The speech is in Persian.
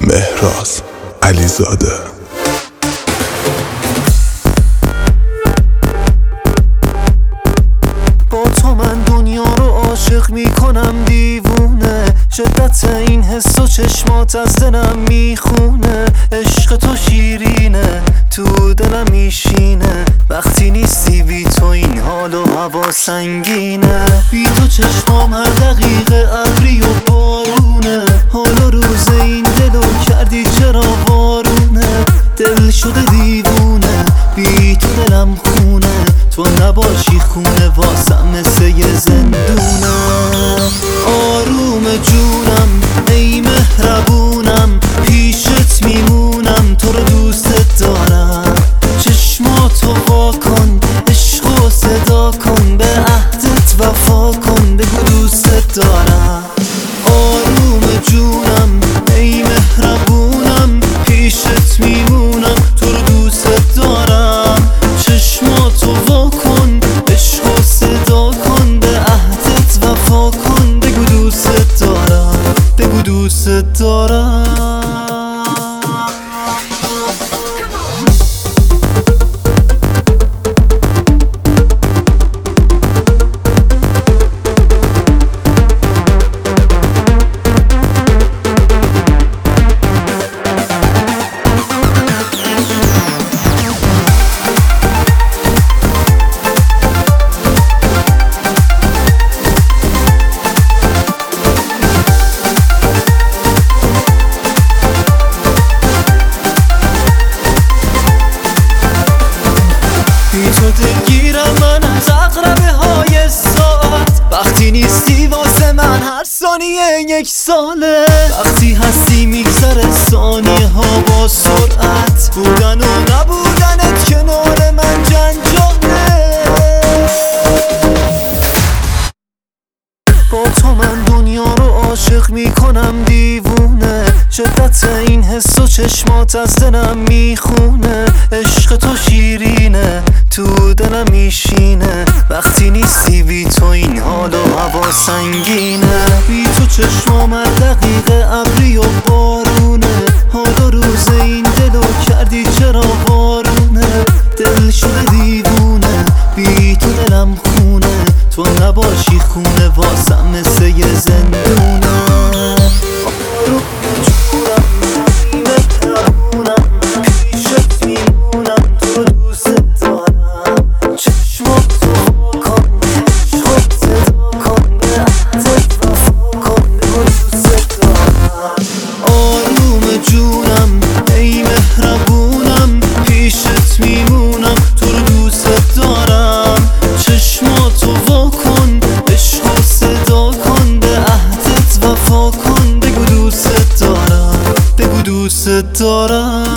مهراز علیزاده. با تو من دنیا رو عاشق میکنم دیوونه، شدت این حس و چشمات از دلم میخونه. عشق تو شیرینه تو دلم میشینه، وقتی نیستی بی تو این حال و هوا سنگینه. بی تو چشمام هر دقیقه ابری و بارونه، حال و روز این دلو کردی چرا وارونه. دل شده دیوونه بی تو دلم خونه، تو نباشی خونه واسم مثل یه زندونه. آروم جونم ای مهربونم، پیشت میمونم تو رو دوست دارم. چشماتو وا کن عشقو صدا کن، به عهدت وفا کن بگو دوست دارم. آروم جونم ای مهربونم، پیشت میمونم تو رو دوست دارم. چشماتو وا کن عشقو صدا کن، به عهدت وفا کن بگو دوست دارم، بگو دوست دارم. تو دلگیرم من از عقربه های ساعت، وقتی نیستی واسه من هر ثانیه یک ساله. وقتی هستی میگذره ثانیه ها با سرعت، بودن و نبودنت کنار من جنجاله. با تو من دنیا رو عاشق میکنم دیوونه، شدت این حس و چشمات از دلم میخونه. عشق تو شیرینه تو دلم میشینه، وقتی نیستی بی تو این حال و هوا سنگینه. بی تو چشمام هر دقیقه ابری و بارونه، حال و روز این دلو کردی چرا وارونه. دل شده دیوونه بی تو دلم خونه، تو نباشی خونه واسم مثل یه زندونه. دوست دارم.